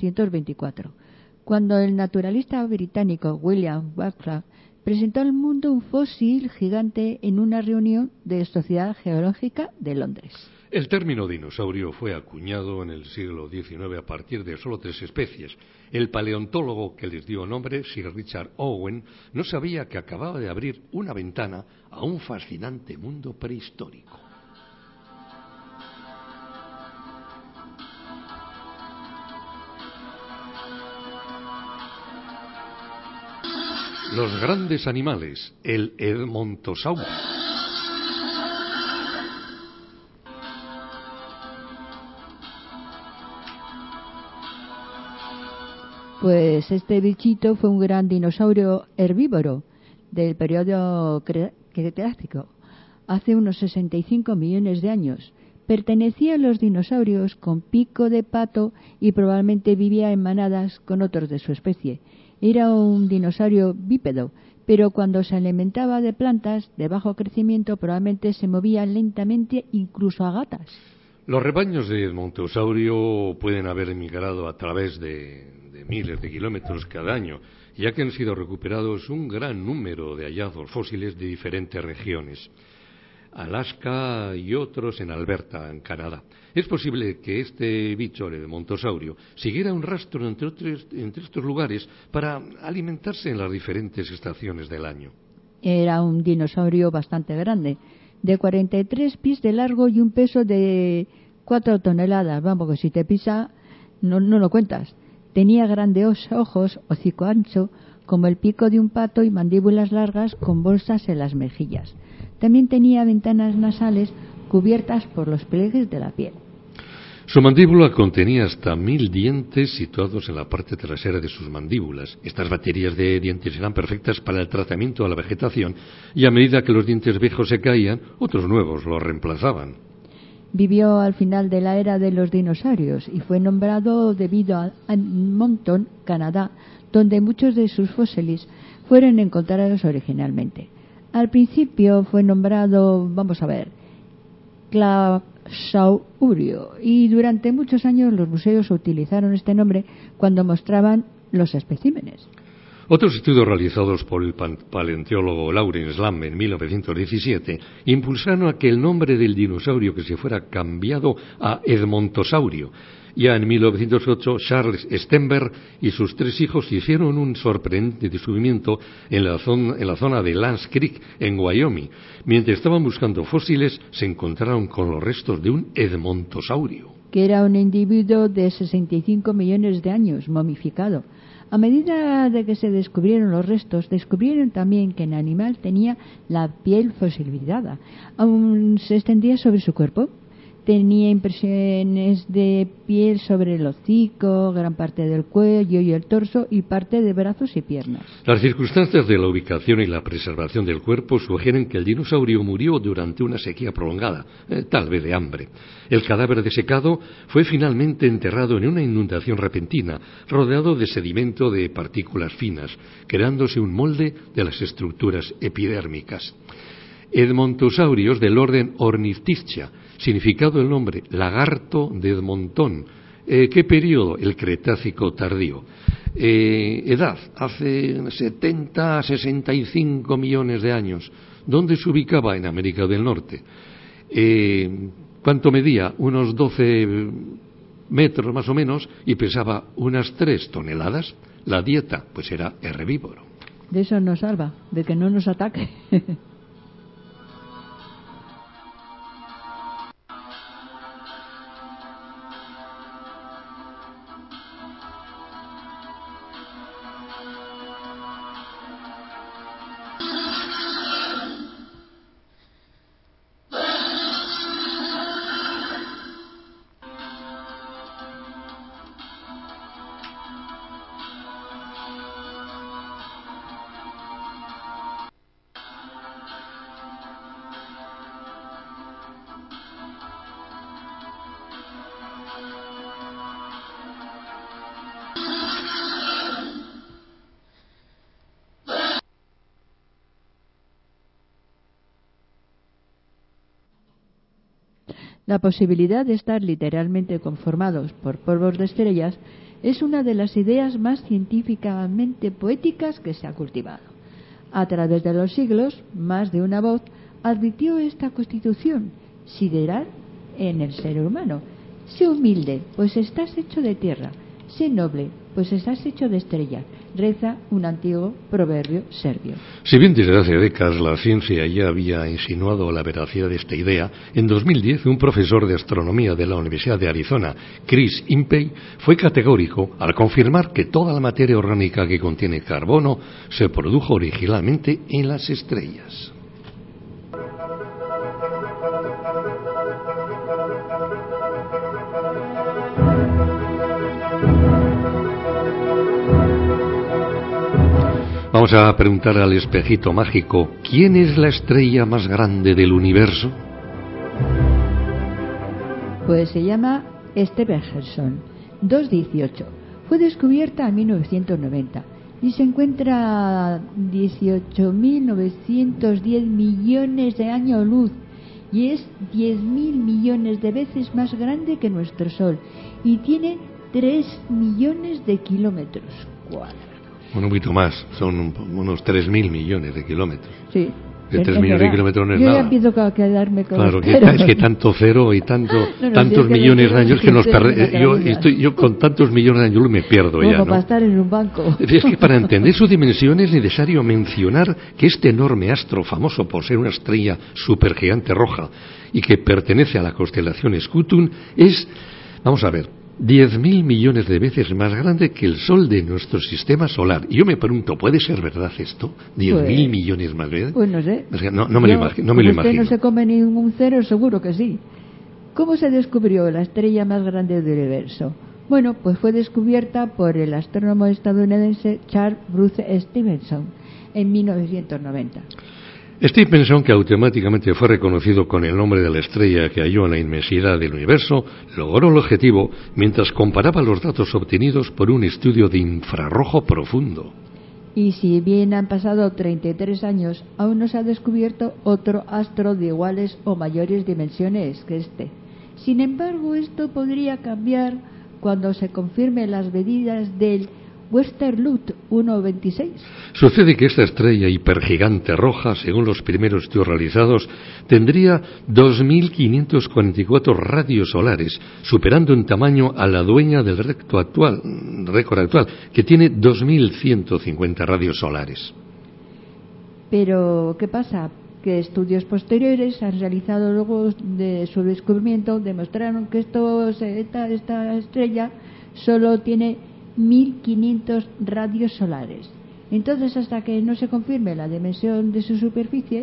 1824, cuando el naturalista británico William Wakefield presentó al mundo un fósil gigante en una reunión de Sociedad Geológica de Londres. El término dinosaurio fue acuñado en el siglo XIX a partir de solo 3 especies. El paleontólogo que les dio nombre, Sir Richard Owen, no sabía que acababa de abrir una ventana a un fascinante mundo prehistórico. Los grandes animales, el Edmontosaurus. Pues este bichito fue un gran dinosaurio herbívoro del periodo Cretácico, hace unos 65 millones de años. Pertenecía a los dinosaurios con pico de pato y probablemente vivía en manadas con otros de su especie. Era un dinosaurio bípedo, pero cuando se alimentaba de plantas de bajo crecimiento probablemente se movía lentamente, incluso a gatas. Los rebaños de Edmontosaurio pueden haber emigrado a través de miles de kilómetros cada año, ya que han sido recuperados un gran número de hallazgos fósiles de diferentes regiones. Alaska y otros en Alberta, en Canadá. Es posible que este bicho, el Edmontosaurio, siguiera un rastro entre estos lugares para alimentarse en las diferentes estaciones del año. Era un dinosaurio bastante grande, de 43 pies de largo y un peso de 4 toneladas. Vamos, que si te pisa, no lo cuentas. Tenía grandes ojos, hocico ancho, como el pico de un pato, y mandíbulas largas con bolsas en las mejillas. También tenía ventanas nasales cubiertas por los pliegues de la piel. Su mandíbula contenía hasta 1000 dientes situados en la parte trasera de sus mandíbulas. Estas baterías de dientes eran perfectas para el tratamiento de la vegetación y a medida que los dientes viejos se caían, otros nuevos los reemplazaban. Vivió al final de la era de los dinosaurios y fue nombrado debido a Edmonton, Canadá, donde muchos de sus fósiles fueron encontrados originalmente. Al principio fue nombrado, Clausaurio, y durante muchos años los museos utilizaron este nombre cuando mostraban los especímenes. Otros estudios realizados por el paleontólogo Lawrence Lamb en 1917 impulsaron a que el nombre del dinosaurio que se fuera cambiado a Edmontosaurio. Ya en 1908, Charles Stenberg y sus 3 hijos hicieron un sorprendente descubrimiento en la zona de Lance Creek, en Wyoming. Mientras estaban buscando fósiles, se encontraron con los restos de un Edmontosaurio, que era un individuo de 65 millones de años, momificado. A medida de que se descubrieron los restos, descubrieron también que el animal tenía la piel fosilizada. Aún se extendía sobre su cuerpo. Tenía impresiones de piel sobre el hocico, gran parte del cuello y el torso, y parte de brazos y piernas. Las circunstancias de la ubicación y la preservación del cuerpo sugieren que el dinosaurio murió durante una sequía prolongada, tal vez de hambre. El cadáver desecado fue finalmente enterrado en una inundación repentina, rodeado de sedimento de partículas finas, creándose un molde de las estructuras epidérmicas. Edmontosaurios del orden Ornithischia, significado el nombre lagarto de Edmonton. ¿Qué periodo? El Cretácico tardío. Edad, hace 70 a 65 millones de años. ¿Dónde se ubicaba? En América del Norte. ¿Cuánto medía? Unos 12 metros más o menos, y pesaba unas 3 toneladas. La dieta, pues era herbívoro. De eso nos salva, de que no nos ataque. La posibilidad de estar literalmente conformados por polvos de estrellas es una de las ideas más científicamente poéticas que se ha cultivado. A través de los siglos, más de una voz advirtió esta constitución sideral en el ser humano. Sé humilde, pues estás hecho de tierra. Sé noble, pues estás hecho de estrellas, reza un antiguo proverbio serbio. Si bien desde hace décadas la ciencia ya había insinuado la veracidad de esta idea, en 2010 un profesor de astronomía de la Universidad de Arizona, Chris Impey, fue categórico al confirmar que toda la materia orgánica que contiene carbono se produjo originalmente en las estrellas. Vamos a preguntar al espejito mágico, ¿quién es la estrella más grande del universo? Pues se llama Stephenson 218. Fue descubierta en 1990 y se encuentra a 18.910 millones de años luz y es 10.000 millones de veces más grande que nuestro Sol y tiene 3 millones de kilómetros cuadrados. Un poquito más, son unos 3.000 millones de kilómetros. Sí. De 3 millones de kilómetros no es yo nada. Ya empiezo a quedarme con claro, los que ceros. es que tanto cero y tantos si millones de años que nos perdemos. yo Yo con tantos millones de años me pierdo como ya, ¿no? para estar en un banco. Es que para entender su dimensión es necesario mencionar que este enorme astro, famoso por ser una estrella supergigante roja y que pertenece a la constelación Scutum, es, vamos a ver, 10.000 millones de veces más grande que el Sol de nuestro sistema solar. Y yo me pregunto, ¿puede ser verdad esto? ¿10.000 millones más veces? Pues no sé. No me lo imagino. Usted no se come ningún cero, seguro que sí. ¿Cómo se descubrió la estrella más grande del universo? Bueno, pues fue descubierta por el astrónomo estadounidense Charles Bruce Stephenson en 1990. Stephenson, que automáticamente fue reconocido con el nombre de la estrella que halló en la inmensidad del universo, logró el objetivo mientras comparaba los datos obtenidos por un estudio de infrarrojo profundo. Y si bien han pasado 33 años, aún no se ha descubierto otro astro de iguales o mayores dimensiones que este. Sin embargo, esto podría cambiar cuando se confirmen las medidas del Westerluth 1.26. Sucede que esta estrella hipergigante roja, según los primeros estudios realizados, tendría 2.544 radios solares, superando en tamaño a la dueña del récord actual, que tiene 2.150 radios solares. Pero, ¿qué pasa? Que estudios posteriores han realizado luego de su descubrimiento demostraron que esta estrella solo tiene 1.500 radios solares. Entonces, hasta que no se confirme la dimensión de su superficie,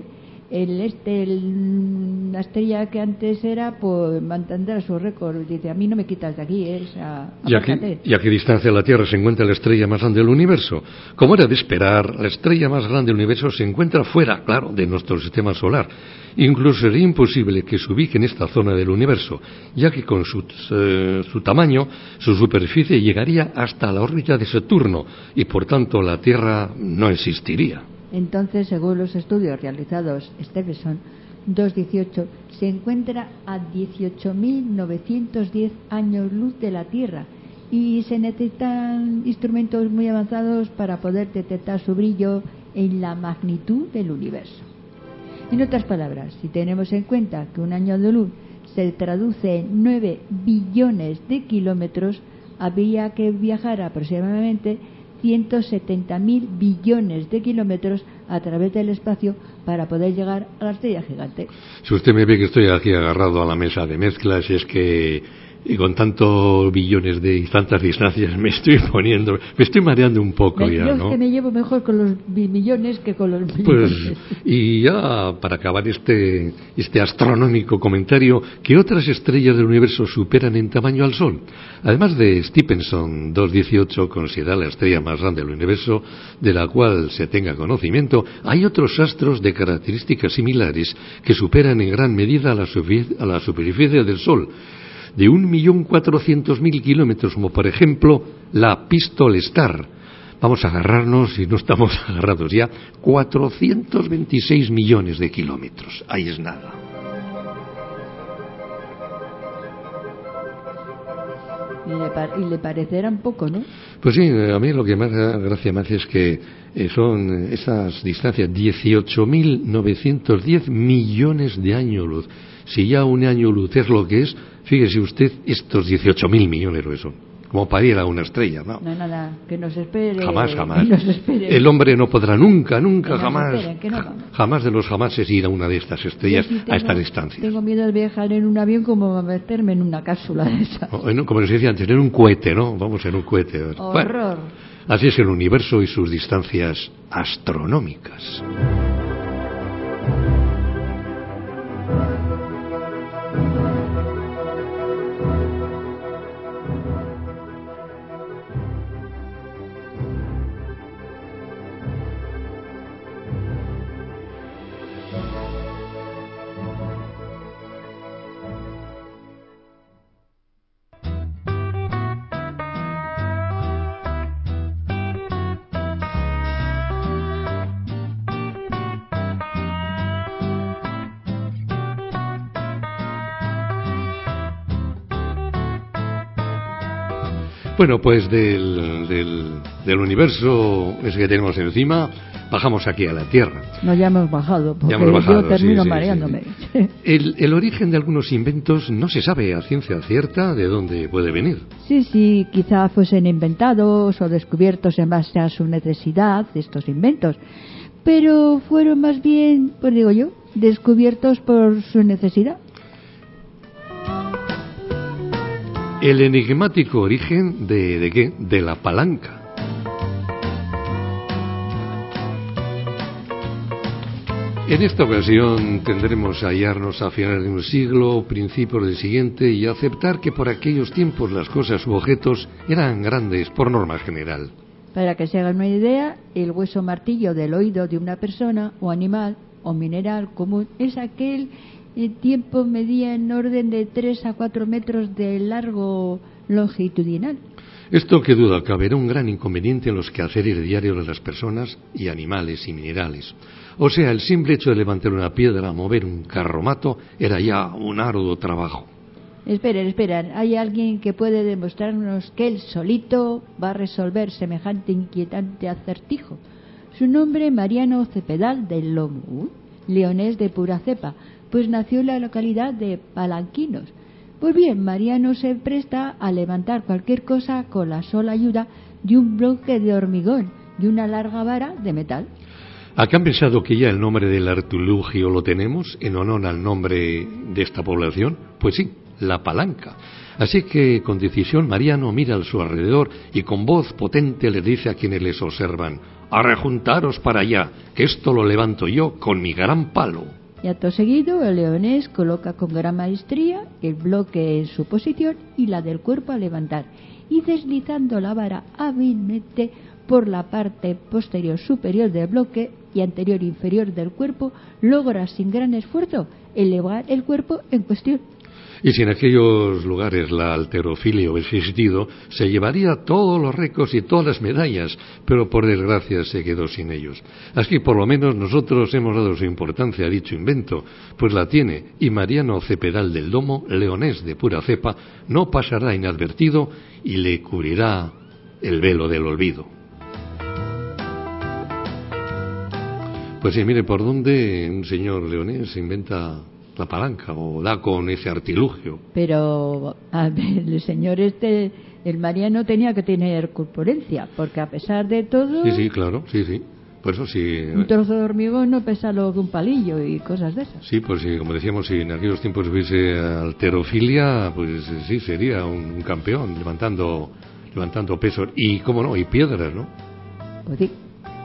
la estrella que antes era, pues mantendrá su récord. Dice, a mí no me quitas de aquí, ¿Y a qué distancia de la Tierra se encuentra la estrella más grande del universo? Como era de esperar, la estrella más grande del universo se encuentra fuera, claro, de nuestro sistema solar. Incluso sería imposible que se ubique en esta zona del universo, ya que con su tamaño, su superficie llegaría hasta la órbita de Saturno y por tanto la Tierra no existiría. Entonces, según los estudios realizados Stephenson 2.18, se encuentra a 18.910 años luz de la Tierra y se necesitan instrumentos muy avanzados para poder detectar su brillo en la magnitud del universo. En otras palabras, si tenemos en cuenta que un año de luz se traduce en 9 billones de kilómetros, habría que viajar aproximadamente 170.000 billones de kilómetros a través del espacio para poder llegar a la estrella gigante. Si usted me ve que estoy aquí agarrado a la mesa de mezclas, es que con tantos billones y tantas distancias me estoy mareando un poco ya, ¿no? Yo es que me llevo mejor con los millones que con los billones. Pues, y ya para acabar este astronómico comentario, ¿qué otras estrellas del universo superan en tamaño al Sol? Además de Stephenson 2.18, considerada la estrella más grande del universo, de la cual se tenga conocimiento, hay otros astros de características similares que superan en gran medida a la superficie del Sol, de 1.400.000 kilómetros, como por ejemplo la Pistol Star. Vamos a agarrarnos, y no estamos agarrados ya, 426 millones de kilómetros. Ahí es nada. Y le parecerán poco, ¿no? Pues sí, a mí lo que más gracia me hace es que son esas distancias, 18.910 millones de años luz. Si ya un año luz es lo que es, fíjese usted estos 18.000 millones de eso. Como para ir a una estrella, ¿no? No, nada, que nos espere. Jamás. Que nos espere. El hombre no podrá nunca, jamás, esperen, jamás de los jamases ir a una de estas estrellas a esta distancia. Tengo miedo de viajar en un avión como a meterme en una cápsula de esas. Como les decía antes, en un cohete, ¿no? Vamos en un cohete. Horror. Bueno, así es el universo y sus distancias astronómicas. Bueno, pues del universo ese que tenemos encima, bajamos aquí a la Tierra. No, ya hemos bajado, porque yo termino mareándome. Sí. El origen de algunos inventos no se sabe a ciencia cierta de dónde puede venir. Sí, quizá fuesen inventados o descubiertos en base a su necesidad, estos inventos. Pero fueron más bien, pues digo yo, descubiertos por su necesidad. El enigmático origen ¿de qué? De la palanca. En esta ocasión tendremos a hallarnos a finales de un siglo, principios del siguiente, y aceptar que por aquellos tiempos las cosas u objetos eran grandes por norma general. Para que se hagan una idea, el hueso martillo del oído de una persona o animal o mineral común es aquel tiempo medía en orden de 3 a 4 metros de largo longitudinal. Esto que duda cabe era un gran inconveniente en los quehaceres diarios de las personas y animales y minerales. O sea, el simple hecho de levantar una piedra, mover un carromato, era ya un arduo trabajo. Esperen, ¿hay alguien que puede demostrarnos que él solito va a resolver semejante inquietante acertijo? Su nombre, Mariano Cepedal del Lomo, leonés de pura cepa, pues nació en la localidad de Palanquinos. Pues bien, Mariano se presta a levantar cualquier cosa con la sola ayuda de un bloque de hormigón y una larga vara de metal. ¿A qué han pensado que ya el nombre del artilugio lo tenemos en honor al nombre de esta población? Pues sí, la palanca. Así que con decisión Mariano mira a su alrededor y con voz potente les dice a quienes les observan: «Arrejuntaros para allá, que esto lo levanto yo con mi gran palo». Y acto seguido el leonés coloca con gran maestría el bloque en su posición y la del cuerpo a levantar, y deslizando la vara hábilmente por la parte posterior superior del bloque y anterior inferior del cuerpo, logra sin gran esfuerzo elevar el cuerpo en cuestión. Y si en aquellos lugares la halterofilia hubiese existido, se llevaría todos los récords y todas las medallas, pero por desgracia se quedó sin ellos. Así por lo menos nosotros hemos dado su importancia a dicho invento, pues la tiene, y Mariano Cepedal del Domo, leonés de pura cepa, no pasará inadvertido y le cubrirá el velo del olvido. Pues sí, mire por dónde un señor leonés inventa la palanca o da con ese artilugio. Pero a ver, el señor el Mariano tenía que tener corpulencia, porque a pesar de todo... Sí, claro, sí. Por eso sí. Un trozo de hormigón no pesa lo que un palillo y cosas de esas. Sí, pues sí, como decíamos, si en aquellos tiempos hubiese halterofilia, pues sí, sería un campeón levantando pesos y, cómo no, y piedras, ¿no? Pues sí.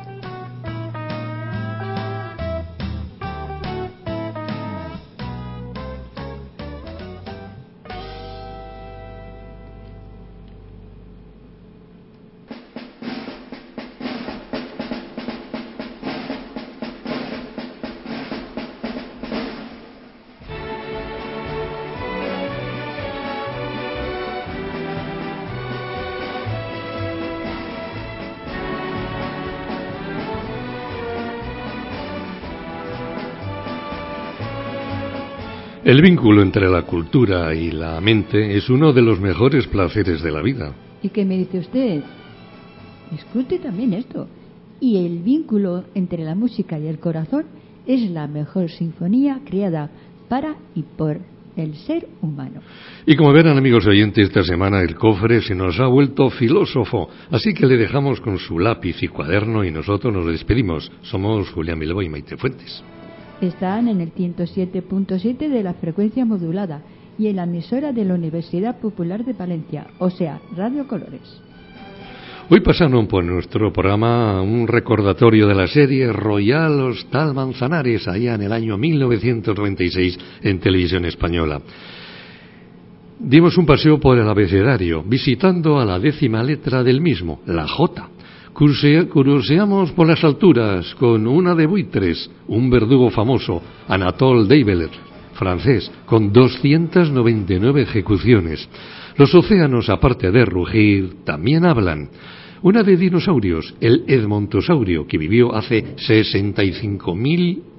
El vínculo entre la cultura y la mente es uno de los mejores placeres de la vida. ¿Y qué me dice usted? Escrute también esto. Y el vínculo entre la música y el corazón es la mejor sinfonía creada para y por el ser humano. Y como verán, amigos oyentes, esta semana el cofre se nos ha vuelto filósofo, así que le dejamos con su lápiz y cuaderno y nosotros nos despedimos. Somos Julián Bilbao y Maite Fuentes. Están en el 107.7 de la frecuencia modulada y en la emisora de la Universidad Popular de Palencia, o sea, Radio Colores. Hoy pasaron por nuestro programa un recordatorio de la serie Royal Hostal Manzanares, allá en el año 1996 en Televisión Española. Dimos un paseo por el abecedario, visitando a la 10ª letra del mismo, la J. Curioseamos por las alturas con una de buitres, un verdugo famoso, Anatole Deibeler, francés, con 299 ejecuciones. Los océanos, aparte de rugir, también hablan. Una de dinosaurios, el Edmontosaurio, que vivió hace 65.000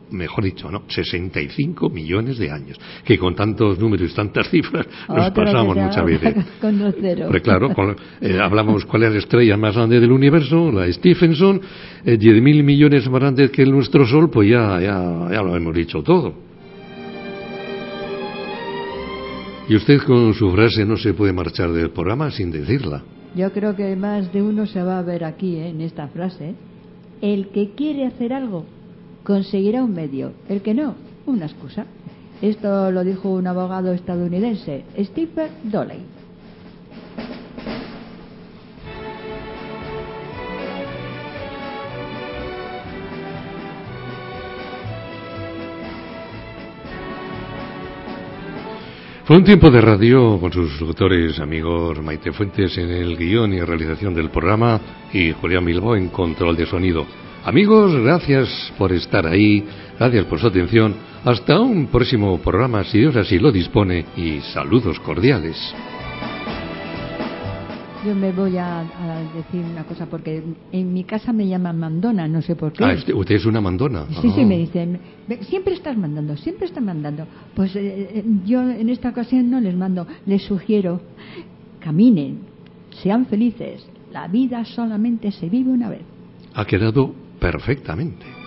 mejor dicho, no, 65 millones de años. Que con tantos números y tantas cifras nos pasamos muchas veces. Con los ceros. Pero claro, hablamos cuál es la estrella más grande del universo, la Stephenson, 10.000 millones más grande que nuestro Sol, pues ya lo hemos dicho todo. Y usted con su frase no se puede marchar del programa sin decirla. Yo creo que más de uno se va a ver aquí, en esta frase. El que quiere hacer algo conseguirá un medio, el que no, una excusa. Esto lo dijo un abogado estadounidense, Stephen Dooly. Fue un tiempo de radio con sus locutores amigos Maite Fuentes en el guión y realización del programa y Julián Bilbao en control de sonido. Amigos, gracias por estar ahí, gracias por su atención. Hasta un próximo programa, si Dios así lo dispone, y saludos cordiales. Yo me voy a decir una cosa, porque en mi casa me llaman mandona, no sé por qué. ¿Usted es una mandona? Sí, me dicen, siempre estás mandando. Pues yo en esta ocasión no les mando, les sugiero, caminen, sean felices, la vida solamente se vive una vez. Ha quedado perfectamente.